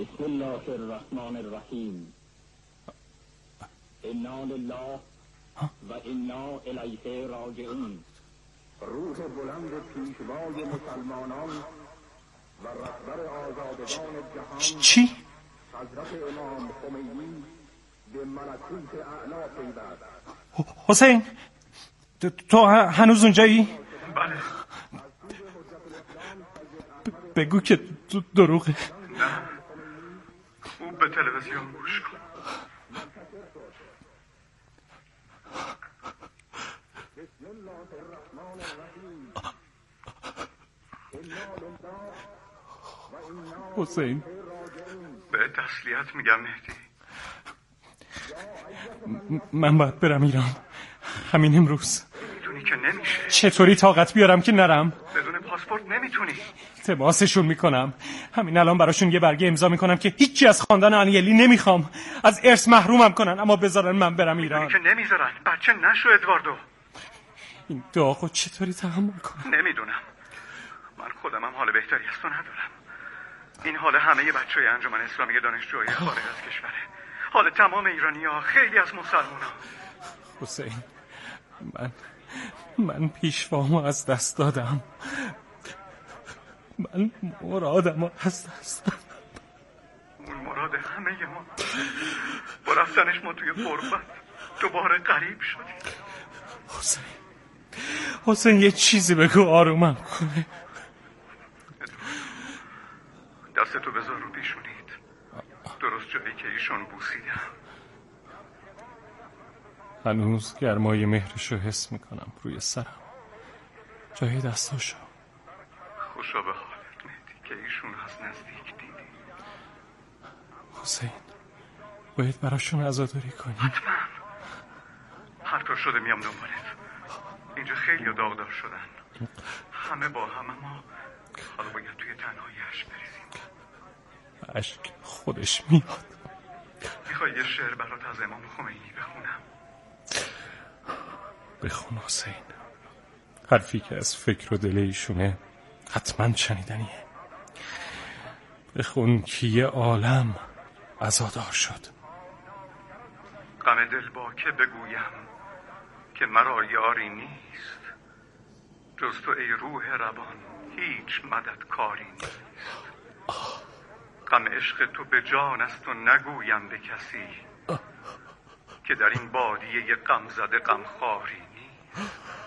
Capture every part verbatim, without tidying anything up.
بسم الله الرحمن الرحیم. انا لله و انا الیه راجعون. روح بلند پیشوای مسلمانان و رهبر آزادگان جهان چی؟ حضرت امام خمینی به ملکوت اعلی پیوست. حسین تو هنوز اونجایی؟ بله. ب- بگو که دروغه. نه، خوب به تلویزیون گوش کن. حسین به تسلیت میگم مهدی. م- من باید برم ایران همین امروز. میدونی که نمیشه. چطوری طاقت بیارم که نرم؟ بدون پاسپورت نمیتونی. تماسشون میکنم، همین الان براشون یه برگه امضا میکنم که هیچی از خاندان انیلی نمیخوام، از ارث محرومم کنن اما بذارن من برم ایران. میدونی که نمیذارن. بچه نشو ادواردو. این داغو چطوری تحمل کنم؟ نمیدونم. من خودم هم حال بهتری از تو ندارم. این حال همه بچه های انجمن اسلامی دانشجوهای خارج از کشوره، حال تمام ایرانی ها، خیلی از مسلمان ها. حسین من من پیشوامو از دست دادم، من مرادمو از دست دادم. اون مراد همه ما. با رفتنش ما توی غربت دوباره غریب شدیم. حسین حسین یه چیزی بگو آرومم کنه. دستتو بذار رو پیشونید، درست جایی که ایشون بوسیدم. هنوز گرمای مهرشو حس میکنم روی سرم، جای دستاشو. خوشا به حالت مهدی که ایشون از نزدیک دیدی. حسین باید براشون عزاداری کنی. حتما. هر طور شده میام دنبالت. اینجا خیلی داغدار شدن، همه با همه. ما حالا باید توی تنهایی اشک بریزیم. اشک خودش میاد. میخوای یه شعر برات از امام خمینی بخونم؟ بخون حسین، حرفی که از فکر و دل ایشونه حتما شنیدنیه. بخون که یه عالم عزادار شد. غم دل با که بگویم که مرا یاری نیست، جز تو ای روح روان هیچ مدد کاری نیست. غم عشق تو به جان است و نگویم به کسی، که در این بادیه غم زده غم خاری نیست.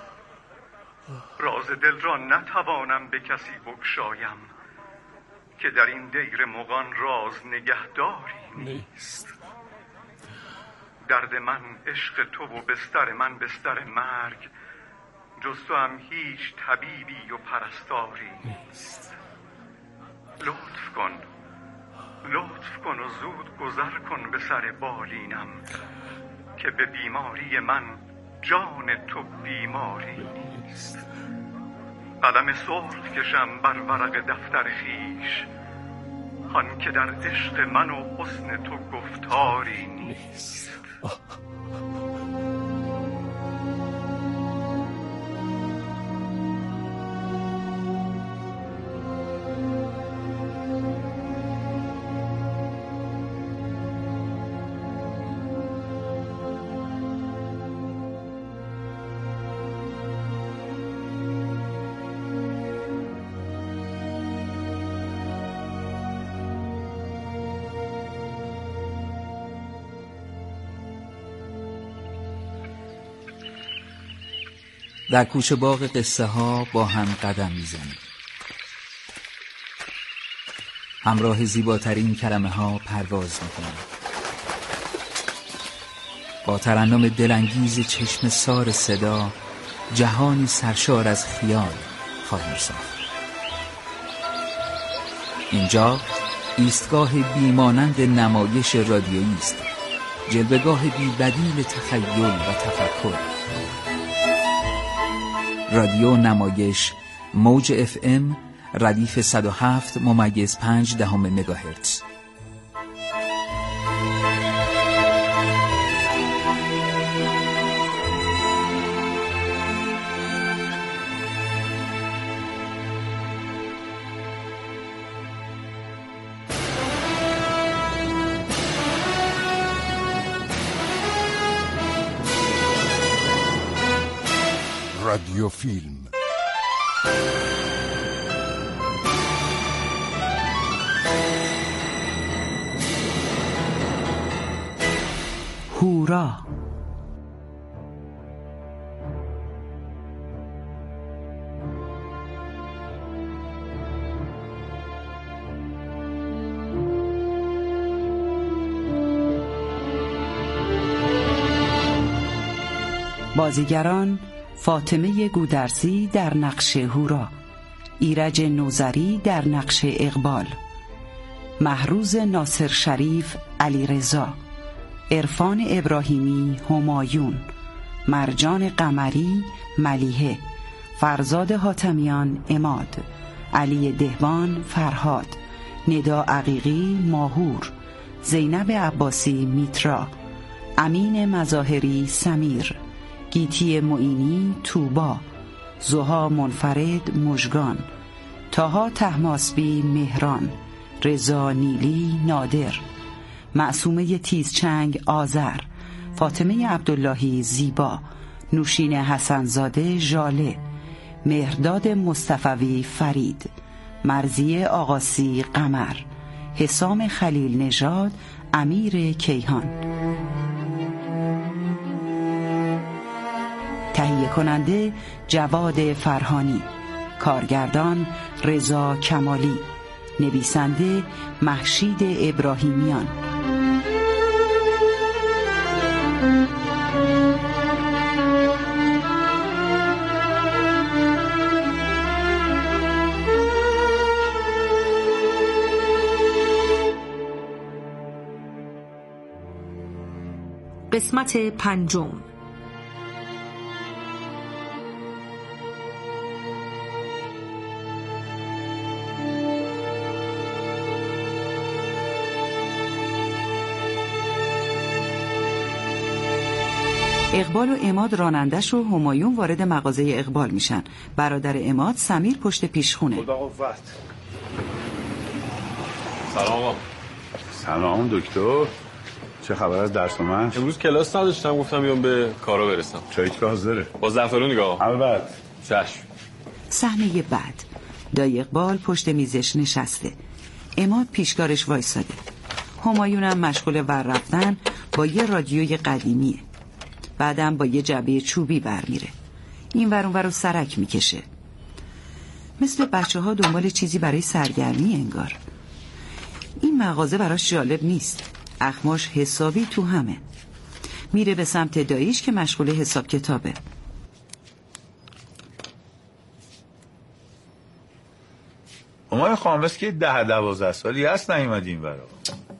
راز دل را نتوانم به کسی بگشایم، که در این دیر مغان راز نگهداری نیست. درد من عشق تو و بستر من بستر مرگ، جز تو هم هیچ طبیبی و پرستاری نیست. لطف کن لطف کن و زود گذر کن به سر بالینم، که به بیماری من جان تو بیماری نیست. قلم سرخ کشم بر ورق دفتر خیش، هان که در عشق من و حسن تو گفتاری نیست. در کوچه باغ قصه ها با هم قدم میزنیم، همراه زیباترین کلمه ها پرواز میکنیم، با ترنم دلانگیز چشم سار صدا جهانی سرشار از خیال خواهیم ساخت. اینجا ایستگاه بیمانند نمایش رادیویی است، جلوه‌گاه بی بدیل تخیل و تفکر. رادیو نمایش موج اف ام ردیف صد و هفت ممیز پنج دهم مگاهرتز. رادیو فیلم. هورا. بازیگران: فاطمه گودرزی در نقش هورا، ایرج نوذری در نقش اقبال، مهروز ناصر شریف علیرضا، عرفان ابراهیمی همایون، مرجان قمری ملیحه، فرزاد حاتمیان عماد، علی دهبان فرهاد، ندا عقیقی ماهور، زینب عباسی میترا، امین مظاهری سمیر، گیتی معینی توبا، زها منفرد مژگان، طاها طهماسبی مهران، رضا نیلی نادر، معصومه تیزچنگ آذر، فاطمه عبداللهی زیبا، نوشین حسنزاده ژاله، مهرداد مصطفوی فرید، مرضیه آقاسی قمر، حسام خلیل نژاد امیر کیهان. تهیه کننده جواد فرهانی، کارگردان رضا کمالی، نویسنده مهشید ابراهیمیان. قسمت پنجم. اقبال و عماد رانندش و همایون وارد مغازه اقبال میشن. برادر عماد سمیر پشت پیشخونه. خدا قوت. سلام آقا. سلام دکتر. چه خبر از درس و مشق؟ امروز کلاس نداشتم، گفتم بیام به کارا برسم. چایی که حاضره؟ با زعفرون نگاه. البته. چشم. صحنه بعد. دایی اقبال پشت میزش نشسته. عماد پیشکارش وایساده. همایونم مشغول ور رفتن با یه رادیوی قدیمیه. بعدم با یه جعبه چوبی برمیره. این ور اون ور رو سرک میکشه. مثل بچه ها دنبال چیزی برای سرگرمی انگار. این مغازه براش جالب نیست. اخماش حسابی تو همه. میره به سمت داییش که مشغول حساب کتابه. همای خامس که ده دوازده سالی هست نیومدی این ورا.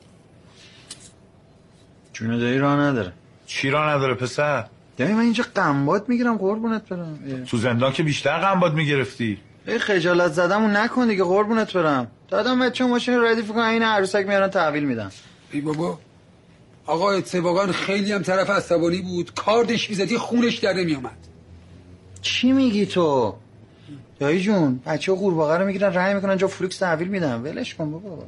جون دایی راه نداره. چی راه نداره پسر؟ یعنی من اینجا قنبات میگیرم قربونت برم. تو زندان که بیشتر قنبات میگرفتی. ای خجالت زدمون نکن دیگه قربونت برم. دادم بچه ماشین رو ردیف کن، این عروسک میارن تحویل میدن. ای بابا آقا اتفاقا خیلی هم طرف عصبانی بود، کاردش میزدی خونش در نمیامد. چی میگی تو؟ دایی جون بچه ها قورباغه رو میگیرن رنگ میکنن جا فلوکس تحویل میدن، ولش کن بابا.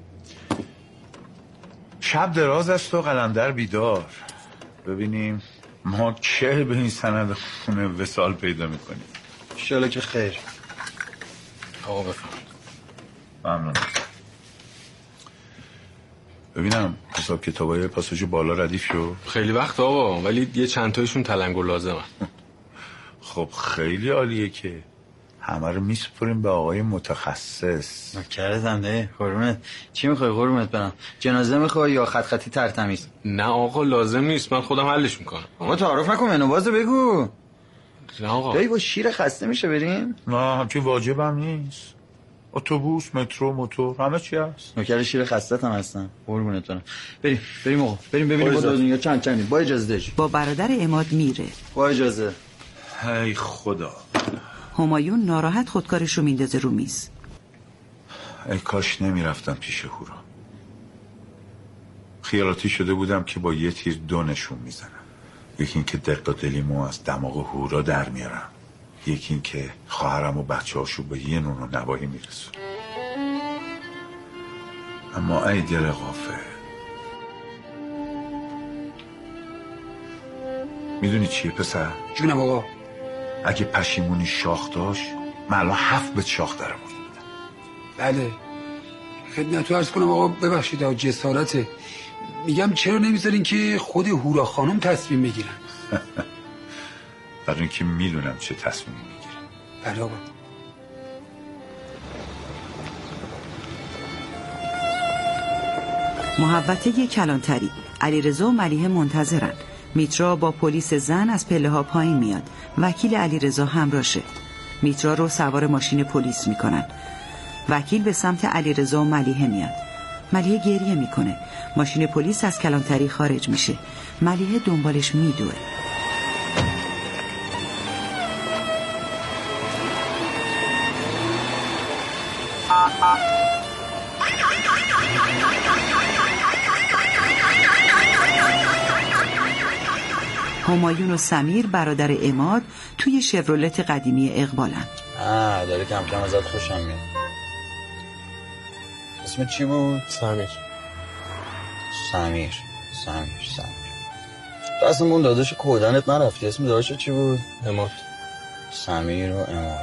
شب دراز است و قلندر بیدار. ببینیم ما چه به این سند خونه وصال پیدا میکنیم. انشالله که خیر. آقا بفرم. ممنون. ببینم حساب کتابای پاساژ بالا ردیف شو. خیلی وقت آقا، ولی یه چند تایشون تلنگر لازمه. خب خیلی عالیه که همه رو میسپریم به آقای متخصص. نکردم ده قربونت. چی میخوای قربونت برم؟ جنازه میخوای یا خط خطی ترتمیز؟ نه آقا لازم نیست، من خودم حلش میکنم. آقا تعارف نکن، منو بازو بگو. نه آقا. دایی با شیر خسته میشه بریم؟ نه همچین واجبم نیست. اتوبوس، مترو، موتور همه چی هست. نوکر شیر خسته هم هستن. قربونت برم. بریم بریم آقا بریم ببینیم با دنیا چند چندی. با اجازه داشت. با برادر عماد میره. با اجازه. ای خدا. همایون ناراحت خودکارش رو میندازه رو میز. ای کاش نمیرفتم پیش هورا. خیالاتی شده بودم که با یه تیر دو نشون میزنم. یکی این که دق و دلیمو از دماغ هورا در میارم، یکی این که خواهرم و بچه هاشو به یه نون و نواهی میرسون. اما ای دل غافل، میدونی چیه پسر؟ جونم آقا. اگه پشیمونی شاخ داشت من الان هفت به شاخ داره بود. بله خدمتتون عرض کنم آقا ببخشید آقا جسارته، میگم چرا نمیذارین که خود هورا خانم تصمیم بگیرن؟ برای اینکه میدونم چه تصمیمی میگیرم. بله آقا. محوطه کلانتری. علیرضا و ملیحه منتظرن. میترا با پلیس زن از پله ها پایین میاد. وکیل علیرضا همراهشه. میترا رو سوار ماشین پلیس میکنن. وکیل به سمت علیرضا و ملیحه میاد. ملیحه گریه میکنه. ماشین پلیس از کلانتری خارج میشه. ملیحه دنبالش میدوه. همایون و سمیر برادر عماد توی شورولت قدیمی اقبالن. آه داره کم کم ازت خوشم میاد. اسم چی بود؟ سمیر. سمیر سمیر سمیر تو اصلا اون داداش کودنت نرفتی، اسم داداش چی بود؟ عماد. سمیر و عماد.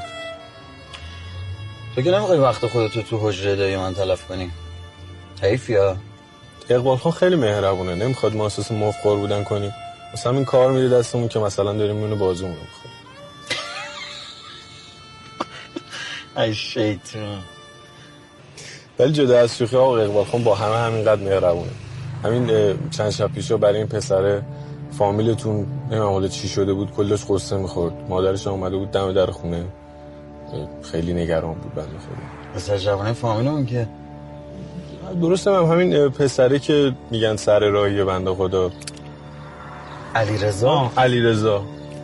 تو که نمیخوای وقت خودتو تو حجره دایی من تلف کنی؟ حیف یا؟ اقبال خان خیلی مهربونه، نمیخواد ما اساس مفخور بودن کنیم. مثلا این کار میده دستمون که مثلا داریم میونه بازومون بخوریم. ای شیطان. ولی جدا از شوخی آقا اقبال خان با همه همینقدر مهربونه. همین چند شب پیشا برای این پسره فامیلتون نمیدونم حالا چی شده بود کلش قصه میخورد. مادرش اومده بود دم در خونه، خیلی نگران بود بنده خدا. پسر جوانه فامیلمون که درسته هم همین پسره که میگن سر راهی بنده خدا. علیرضا. علیرضا.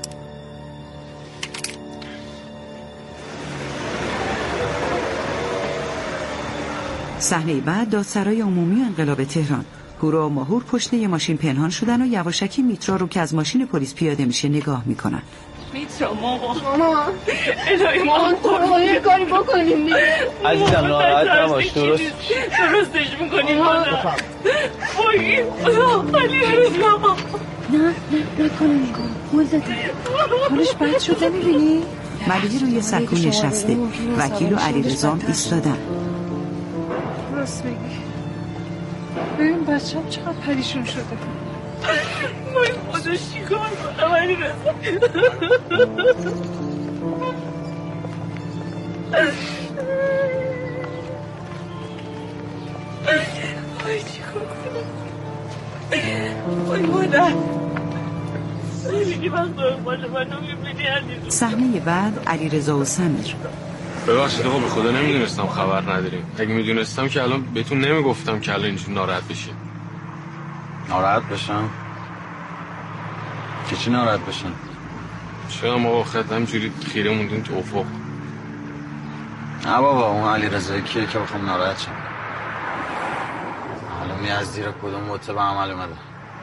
صحنه بعد دادسرای عمومی انقلاب تهران. هورا و ماهور پشت یه ماشین پنهان شدن و یواشکی میترا رو که از ماشین پلیس پیاده میشه نگاه میکنن. میترا ماما ماما الهی ماما قربان یه کاری بکنیم دیگه. عزیزم ناراحت نباش، درست درستش میکنیم ماما. وای علیرضا. نه نه نکنه نگاه مول داده حالش بد شده میبینی؟ ملیحه روی سکو نشسته. وکیل و علیرضا ایستادن. راست میگی. ببین بچه‌م چقدر پریشون شده. وای خدا چیکار کنم علیرضا. وای چیکار کنم. وای مادر. صحنه بعد علیرضا و سمیر. ببخشید آقا به خدا نمیدونستم، خبر نداریم. اگه میدونستم که الان بهتون نمیگفتم که الان اینجور ناراحت بشین. ناراحت بشم؟ که چی ناراحت بشن؟ چرا ما با خد همجوری خیره موندیم تو افق؟ نه بابا اون علیرضایی کیه که بخوام ناراحت شم؟ معلومی از زیر کدوم بوته به عمل اومده.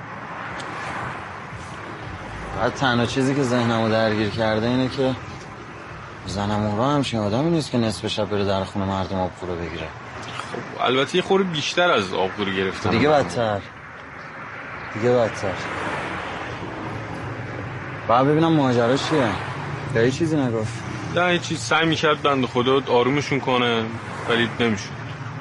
بعد تنها چیزی که ذهنمو درگیر کرده اینه که زنم اون را همچین آدمی نیست که نصف شب بره در خونه مردم آبخورو بگیره. خب البته یه خورده بیشتر از آبخورو گرفتن. دیگه بدتر دیگه بدتر باید ببینم ماجرا چیه. یا یه چیزی نگفت؟ نه یه چیز سعی میکرد بنده خدا آرومشون کنه ولی نمیشون.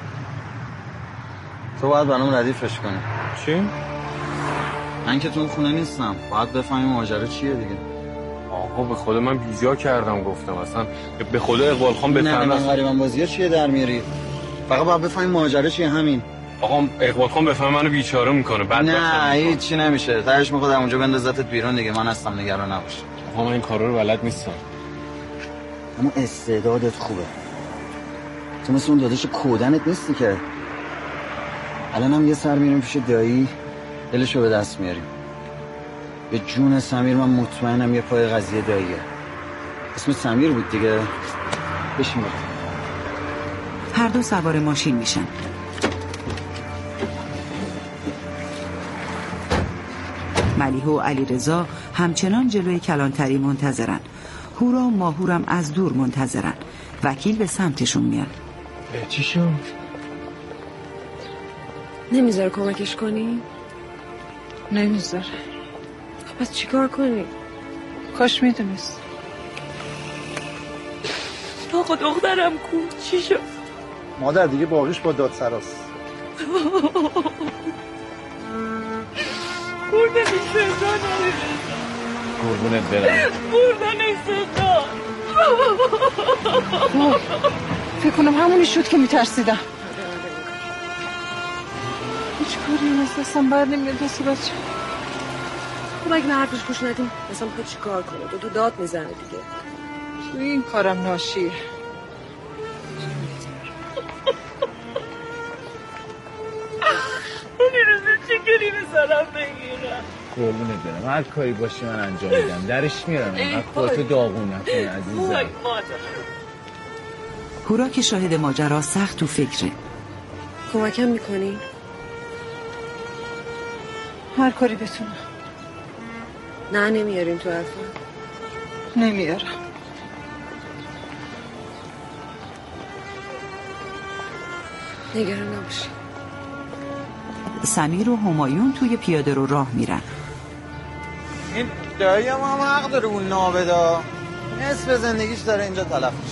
تو باید برام ردیفش کنی. چی؟ من که تو خونه نیستم، باید بفهمی ماجرا چیه دیگه. آقا به خدا من بیجا کردم گفتم اصلا به خدا اقبال خان بفهمه. نه من غریبم بازی ها چیه در میاری؟ فقط باید بفهمی ماجرا چیه همین. آقا اقبال خان بفهمه منو بیچاره میکنه بعد نه هیچی نمیشه. تهش میخواد اونجا بندازتت بیرون دیگه. من هستم نگران نباش. آقا من این کارا رو بلد نیستم. اما استعدادت خوبه. تو مثل اون داداش کودنت نیستی که. الان هم یه سر میریم پیش دایی دلشو به دست میاریم. به جون سمیر من مطمئنم یه پای قضیه داییه. اسم سمیر بود دیگه. بشین بریم. هر دو سوار ماشین میشن. ملیحه و علیرضا همچنان جلوی کلانتری منتظرن. هورا و ماهورم از دور منتظرن. وکیل به سمتشون میاد. چی شد؟ نمیذاره کمکش کنی؟ نمیذاره. پس چیکار کنی؟ کاش میدونست. آخه دخترم کو چی شد؟ مادر دیگه باقیش با دادسراست. بردنش زندان آقای قربونت برم. بردنش زندان. فکر کنم همونی شد که میترسیدم. هیچ کاری نیست اصلا بر نمیاد دست بچه. خب اگه حرفش گوش ندیم اصلا میخواد چی کار کنه؟ دو تو داد میزنه دیگه. تو این کارم ناشیه. نیروزه چکری به سرم بگیرم. قربونت برم هر کاری باشه من انجام میدم. درش میارم. اینقدر خودتو داغون نکن عزیزم. هورا که شاهد ماجرا سخت تو فکره. کمکم میکنی؟ هر کاری بتونم. نه نمیاریم تو حرفا. نمیارم. نگران نباشی. سمیر و همایون توی پیاده رو راه میرن. این داییم هم حق داره اون نابدا. نصف زندگیش داره اینجا تلف میشه.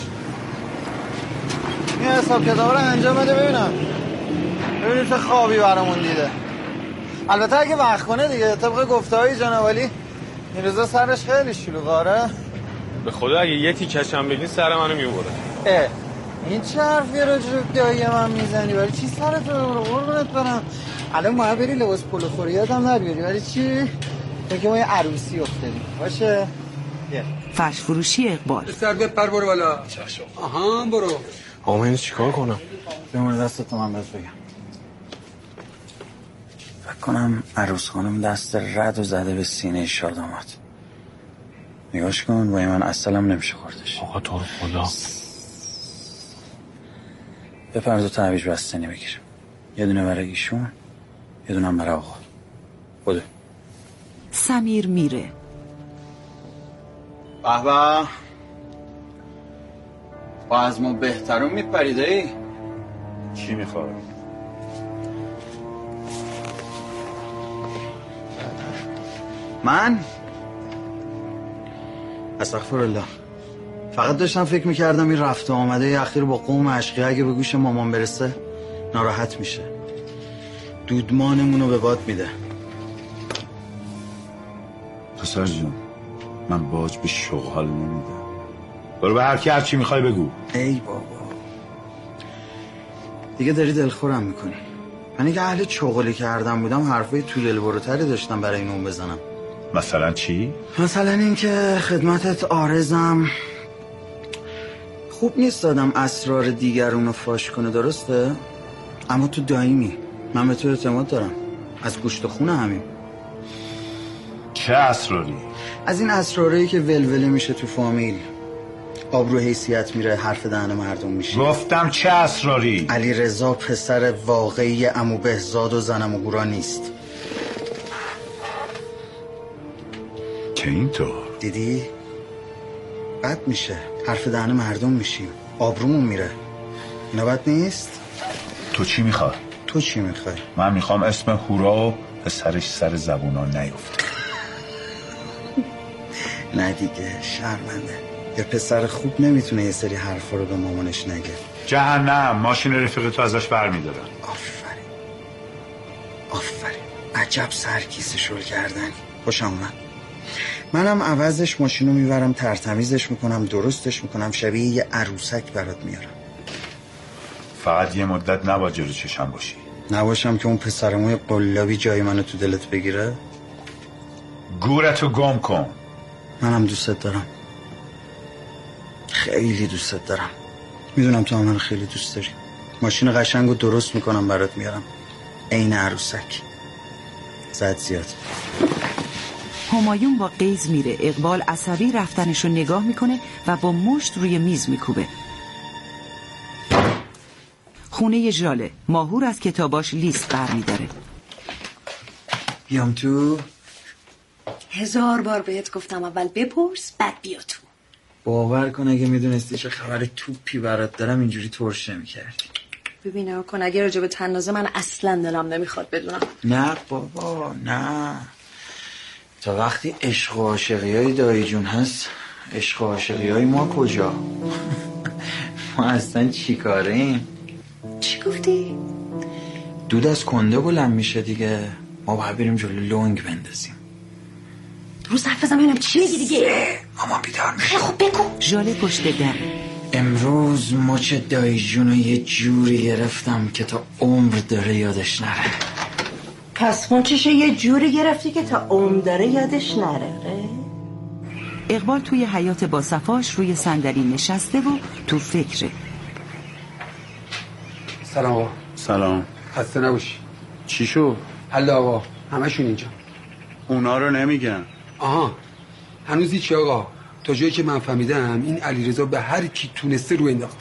این حساب کتاب رو انجام بده ببینم. ببینیم چه خوابی برامون دیده. البته اگه وقت کنه دیگه طبق گفته های جناب علی این روزا سرش خیلی شلوغاره. به خدا اگه یه تیکش هم بگین سر منو میبره. اه این چه حرفی رو جو دایی من میزنی؟ ولی چی سرت رو قربونت برم؟ الان ما بری لباس پلو خوری یادم نبیاری ولی چی؟ بگه ما یه عروسی افتادیم باشه؟ فرش فروشی اقبال. سر بپر برو بالا. آها برو. آقا من چی کار کنم؟ بمونه دست تو من بهت بگم. فکر کنم عروس خانم دست رد و زده به سینه شادامت. نگاش کن با من اصلا نمیشه خوردش. آقا تو رو خدا. بپر دو تعویج بستنی بگیر. یه دونه برای ایشون یه دونه هم برای آقا. بوده. سمیر میره. به به با از ما بهترون میپریده ای؟ چی میخواد؟ من؟ استغفرالله. فقط داشتم فکر میکردم این رفت و آمده اخیر با قوم عشقی اگه به گوش مامان برسه ناراحت میشه. دودمانمونو به باد میده. پسر جون من باج به شغال نمیدم. برو به هر کی هر چی میخوای بگو. ای بابا دیگه داری دلخورم میکنی. من اگه اهل چغلی کردم بودم حرفای تو دل بروتری داشتم برای اینو بزنم. مثلا چی؟ مثلا اینکه خدمتت عارضم خوب نیست دادم اسرار دیگرونو فاش کنه درسته؟ اما تو دایمی من به تو اعتماد دارم. از گوشت و خون همین. چه اسراری؟ از این اسراری که ولوله میشه تو فامیل. آبرو حیثیت میره حرف دهن مردم میشه. گفتم چه اسراری؟ علی رضا پسر واقعی عمو بهزاد و زن عمو گورا نیست. که اینطور دیدی؟ بد میشه حرف دهن مردم میشیم. آبرومون میره. اینا بد نیست؟ تو چی میخوای؟ تو چی میخوای؟ من میخوام اسم هورا و پسرش سر زبونا نیفته. نه دیگه شرمنده. یه پسر خوب نمیتونه یه سری حرفا رو به مامانش نگه. جهنم ماشین رفیق تو ازش برمیدارن. آفرین آفرین عجب سرکیسه شل کردنی. خوشم اومد. منم عوضش ماشینو میبرم ترتمیزش میکنم درستش میکنم شبیه یه عروسک برات میارم. فقط یه مدت نباید جلو چشم باشی. نباشم که اون پسرموی قلابی جای منو تو دلت بگیره. گورتو گم کن. منم دوستت دارم. خیلی دوستت دارم. میدونم تو هم من خیلی دوست داری. ماشین قشنگو درست میکنم برات میارم. عین عروسک. زد زیاد. همایون با قیز میره. اقبال عصبی رفتنشو نگاه میکنه و با مشت روی میز میکوبه. خونه ژاله. ماهور از کتاباش لیست برمیداره. بیام تو. هزار بار بهت گفتم اول بپرس بعد بیا تو. باور کن اگه میدونستی چه خبر توپی برات دارم اینجوری ترش نمی‌کردی. ببینم کن اگه راجع به تنازه من اصلا دلم نمیخواد بدونم. نه بابا نه. تا وقتی عشق و عاشقی های دایی جون هست عشق و عاشقی های ما کجا؟ ما اصلا چی کاره ایم؟ چی گفتی؟ دود از کنده بلند میشه دیگه. ما باید بریم جلو لنگ بندازیم. روز حرف بزن ببینم چی میگی دیگه. مامان بیدار میشه. خب بگو. ژاله پشت در. امروز مچ دایی جونو یه جوری گرفتم که تا عمر داره یادش نره. پس مچشو یه جوری گرفتی که تا عمر داره یادش نره. اقبال توی حیاط با صفاش روی صندلی نشسته و تو فکره. سلام آقا. سلام. خسته نباشی. چی شو؟ حالا آقا همشون اینجا. اونا رو نمیگن. آها هنوز هیچی آقا. تا جایی که من فهمیدم این علیرضا به هر کی تونسته رو انداخته.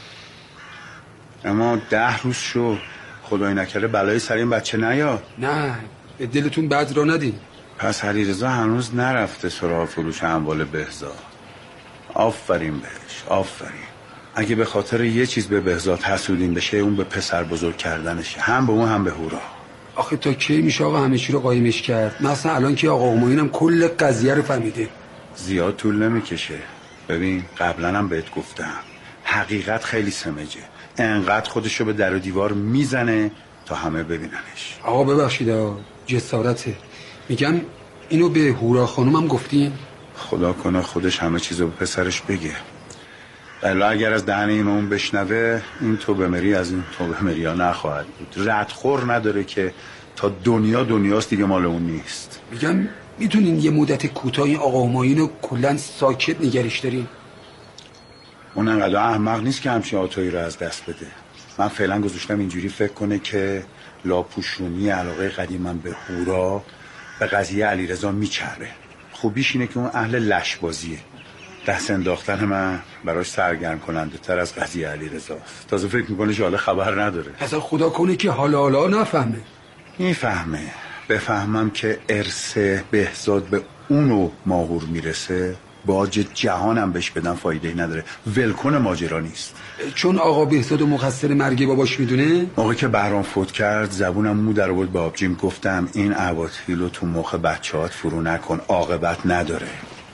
اما ده روز شو خدای نکره بلای سر این بچه نیا. نه به دلتون بد را ندین. پس علیرضا هنوز نرفته سراغ فروش اموال بهزاد. آفرین بهش آفرین. اگه به خاطر یه چیز به بهزاد حسودین بشه اون به پسر بزرگ کردنشه، هم به اون هم به هورا. آخه تا کی میشه آقا همه چی رو قایمش کرد؟ مثلا الان که آقا همایونم کل قضیه رو فهمیده. زیاد طول نمیکشه. ببین قبلا هم بهت گفتم حقیقت خیلی سمجه. انقدر خودشو به در و دیوار میزنه تا همه ببیننش. آقا ببخشید جسارته. میگم اینو به هورا خانومم گفتین؟ خدا کنه خودش همه چیزو به پسرش بگه. الا اگر از دهن این اون بشنوه این تو بمری از این تو بمری ها نخواهد بود. ردخور نداره که تا دنیا دنیاست دیگه مال اون نیست. میگم میتونین یه مدت کوتاهی آقا همایون رو کلن ساکت نگرش دارین؟ اون انقدر احمق نیست که همچین آتایی رو از دست بده. من فعلا گذاشتم اینجوری فکر کنه که لاپوشونی علاقه قدیمم به هورا به قضیه علیرضا میچره. خوبیش اینه که اون اهل لشبازیه. دست انداختن من براش سرگرم کننده تر از قضیه علیرضاست. تازه فکر میکنه ژاله خبر نداره. اصلا خدا کنه که حالا حالا نفهمه. میفهمه. بفهمم که ارث بهزاد به اونو ماهور میرسه باج جهانم بهش بدن فایده نداره. ولکن ماجرا نیست. چون آقا بهزاد و مقصر مرگ باباش میدونه. موقعی که بهرام فوت کرد زبونم مو در آورد به آبجیم. گفتم این عواطیلو تو مخ بچه‌هات فرو نکن، عاقبت نداره.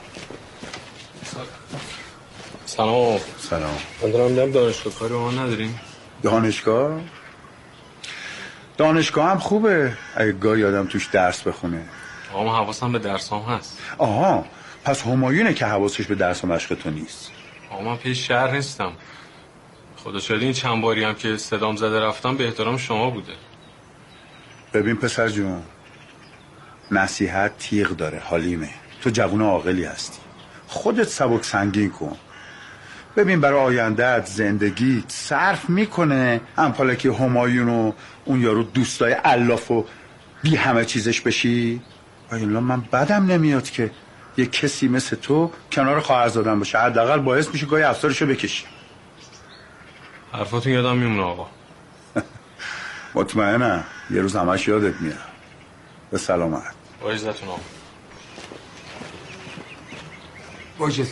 سلام. سلام. من دارم میدم دانشگاه کاری ما نداریم. دانشگاه؟ دانشگاه هم خوبه اگه گاهی آدم توش درس بخونه. آقا من حواسم به درسام هست. آها پس همایونه که حواسش به درس و مشق تو نیست. آقا من پیش شهر نیستم. خدا شاهده این چند باری هم که صدام زده رفتم به احترام شما بوده. ببین پسر جون نصیحت تیغ داره حلیمه. تو جوون عاقلی هستی. خودت سبک سنگین کن. ببین برای آیندهت زندگیت صرف میکنه امثال که همایون و اون یارو دوستای الاف و بی همه چیزش بشی. والا من بدم نمیاد که یه کسی مثل تو کنار خواهرزادم باشه. حداقل باعث میشه گاهی افسارشو بکشی. حرفاتون یادم میمونه آقا. مطمئنم یه روز همش یادت میاد. به سلامت. با عزتون آقا. با اجازه.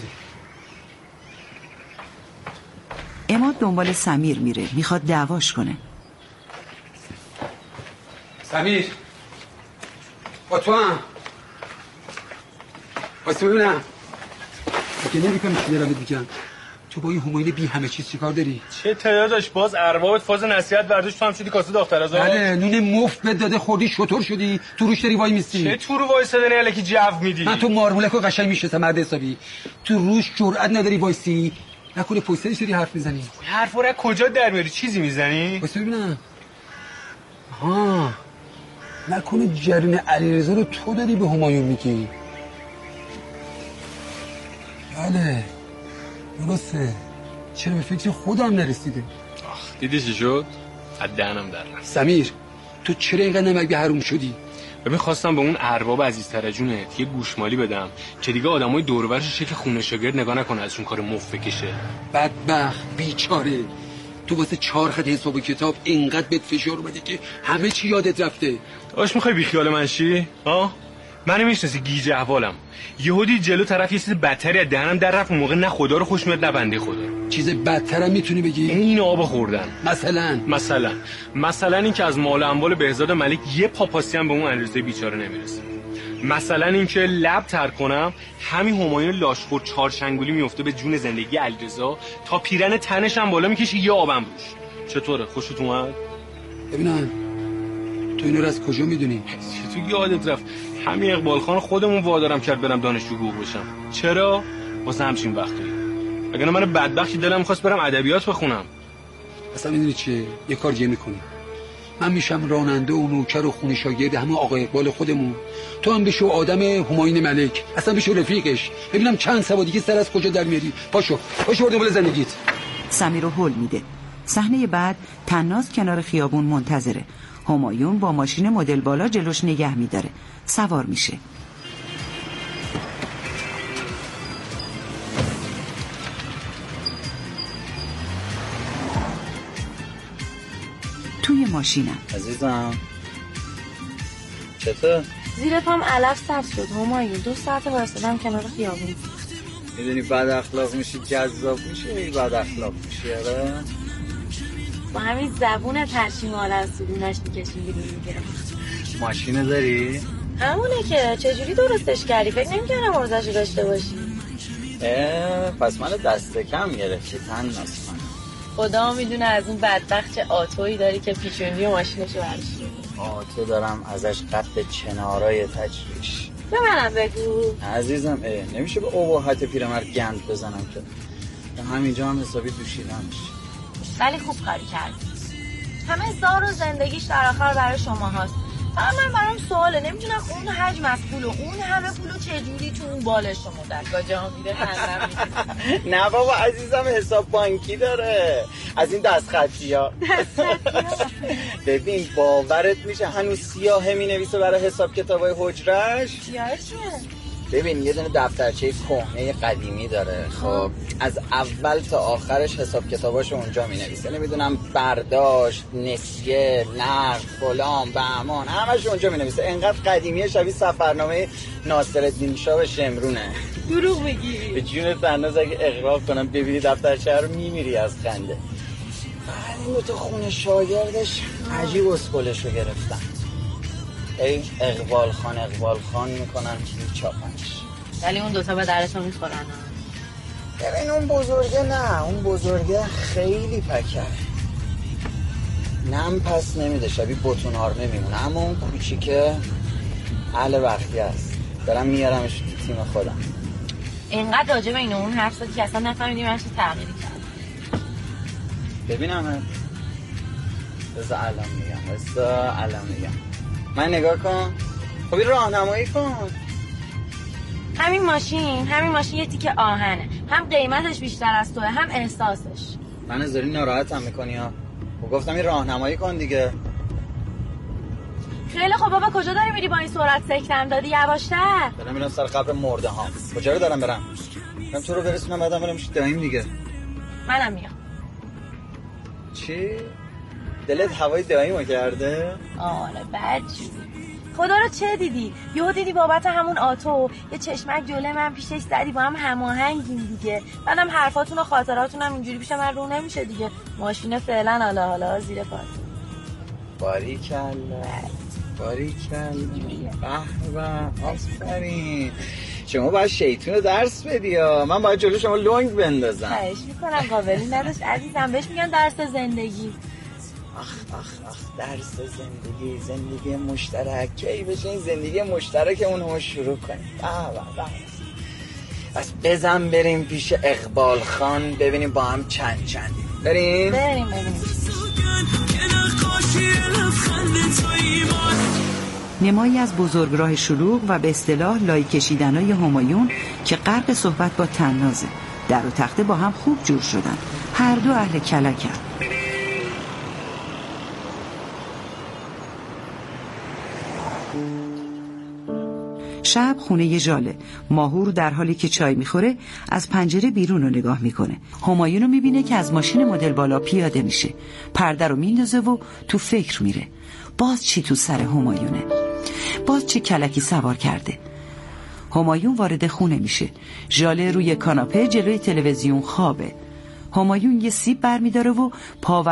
اماد دنبال سمیر میره. میخواد دعواش کنه. سمیر با تو هم باسه ببینم اگه نمی کنم چی دارم بگم. تو با این همایون بی همه چیز چی کار داری؟ چه تعدادش باز اربابت فاز نصیحت برداشت تو هم شدی کاسه داختر از آقا. بله نون مفت بد داده خوردی شطور شدی تو روش داری وای میستی. چه تو رو وایسادنی الکی جو میدی؟ من تو مارمولک و قشنگ میشناسم مرد حسابی. تو روش جرئت نداری وایسی نکنه پوستری سری حرف میزنی. حرفا رو کجا در میاری؟ چیزی میزنی؟ واسه ببینم. ها نکنه جرین علیرضا رو تو داری به همایون میگی؟ بله درسته. چرا به فکر خودم نرسیده؟ آخ دیدی چی شد؟ از دهنم در رفت. سمیر تو چرا اینقدر نمک به حروم شدی؟ ببین خواستم به اون ارباب عزیزتر جونت یه گوشمالی بدم که دیگه آدمای دور و برش که خونه شاگرد نگاه نکنه ازشون کار مفت بکشه. بدبخت بیچاره تو واسه چهار خط حساب و کتاب اینقدر بهت فشار اومده که همه چی یادت رفته. داش میخوای بی خیال من شی؟ ها؟ منو میشناسی گیج احوالم. یهودی جلو طرف یه چیز بدتری از دهنم در رفت. اون موقع نه خدا رو خوش میاد نه بنده خدا. چیز بدترم میتونی بگی؟ این آب خوردن. مثلا مثلا مثلا این که از مال و اموال بهزاد ملک یه پاپاسی هم به اون علیرضا بیچاره نمیرسه. مثلا اینکه لب تر کنم همین همایون لاشخور چارشنگولی میفته به جون زندگی علیرضا تا پیرن تنش هم بالا میکشه یه آبم روش. چطوره خوشت اومد؟ ببینم تو اینو از کجا میدونی؟ تو یادت رفت همین اقبال خان خودمون وادارم کرد برم دانشجو حقوق بشم. چرا؟ واسه همچین وقتی. اگه من بدبختی دلم می‌خواست برم ادبیات بخونم. اصلا میدونی چیه؟ یه کار دیگه میکنی. من میشم راننده و نوکر و خونه شاگرد همه آقای اقبال خودمون. تو هم بشو آدم همایون ملک، اصلا بشو رفیقش. ببینم چند سوادی که سر از کجا در میاری. پاشو پاشو برو دنبال زندگیت. سمیر رو هول میده. صحنه بعد طناز کنار خیابون منتظره. همایون با ماشین مدل بالا جلوش نگه میداره. سوار میشه. توی ماشینم. عزیزم چطور؟ زیر پام علف سبز شد همایون. دو ساعت واسدم کنار خیابون. میدونی بد اخلاق میشی جذاب میشی بد اخلاق میشی. آره با همین زبون ترشیمال از سودونش میکشیم بیرون میگیرم. ماشینه داری؟ همونه که چجوری درستش کردی؟ فکر نمی‌کردم ارزشو داشته باشی. اه پس من دست کم گرفتی طناز من. خدا میدونه از اون بدبخت چه آتویی داری که پیچوندی و ماشینشو برشی. آتو دارم ازش قد چنارای تجریش. به منم بگو عزیزم. اه نمیشه به اباحت پیرمرد گند بزنم که همینجا هم حسابی دوشیدم میشه. ولی خوب کاری کردی. همه زار و زندگیش در آخر برای شما هاست. فقط من برام سواله نمیدونم اون حجم از پول و اون همه پولو چجوری تو اون بالش مدرگاه جا میده خندم میگه. نه بابا عزیزم حساب بانکی داره از این دست خطی ها. ببین باورت میشه هنوز سیاهه می نویسه برای حساب کتابای حجرش. ببین یه دونه دفترچه کهنه قدیمی داره. خب از اول تا آخرش حساب کتاباشو اونجا می نویسه. نمیدونم برداشت، نسیه، نقد، فلان، بهمان همش اونجا می نویسه. انقدر قدیمیه شبیه سفرنامه ناصرالدین شاه شمرونه. دروغ میگی؟ به جون طناز اگه اقرار کنم ببینی دفترچه رو میمیری از خنده. ولی تو خونه شاگردش عجیب اسکلشو گرفتن. ای اقبال خان اقبال خان میکنن که چاپنش. ولی اون دوتا به درتون میخورن. ببین اون بزرگه نه اون بزرگه خیلی پکره نم پس نمیده شبیه بوتون آرمه میمونه. اما اون کوچیکه اهل وقتی هست. دارم میارمش تو تیم خودم. اینقدر راجع به این اون حرف زدی که اصلا نفهمیدیم هرچی تغییری کرد. ببینم بذار الان میگم بذار الان میگم من نگاه کن. خب این راهنمایی کن. همین ماشین همین ماشین یه تیکه آهنه. هم قیمتش بیشتر از توه هم احساسش. من از داری ناراحتم میکنی ها. خب گفتم این راهنمایی کن دیگه. خیلی خب بابا کجا داری میری با این سرعت سکتم دادی؟ یواشتر. دارم میرم سر قبر مرده ها. کجا رو دارم برم؟ من تو رو برسونم بعدم برم میشه دایم دیگه. منم میام. چی؟ دلت هوای داییمو کرده؟ آره بد شدی. خدا رو چه دیدی؟ یهو دیدی بابت همون آتو یه چشمک جلوی من پیشش زدی با هم هماهنگیم دیگه. بعدم حرفاتون و خاطراتون هم اینجوری پیش من رو نمیشه دیگه. ماشین فعلا حالا حالا زیر پات. باریکلا باریکلا به به آفرین. شما باید شیطون رو درس بدی ها. من باید جلو شما لنگ بندازم. خواهش میکنم قابلی نداشت عزیزم. بهش میگن درس زندگی. آخ آخ آخ درس زندگی زندگی مشترک. کی بشه این زندگی مشترک اون هم شروع کنیم. بابا بابا بس بزن بریم پیش اقبال خان ببینیم با هم چند چندیم. بریم بریم بریم. نمایی از بزرگراه شلوغ و به اصطلاح لای کشیدنای همایون که غرق صحبت با طنازه. در و تخته با هم خوب جور شدن. هر دو اهل کلکن. شب خونه ژاله. ماهور در حالی که چای میخوره از پنجره بیرون رو نگاه میکنه. همایون رو میبینه که از ماشین مدل بالا پیاده میشه. پرده رو میندازه و تو فکر میره. باز چی تو سر همایونه؟ باز چه کلکی سوار کرده؟ همایون وارد خونه میشه. ژاله روی کاناپه جلوی تلویزیون خوابه. همایون یه سیب برمیداره و پا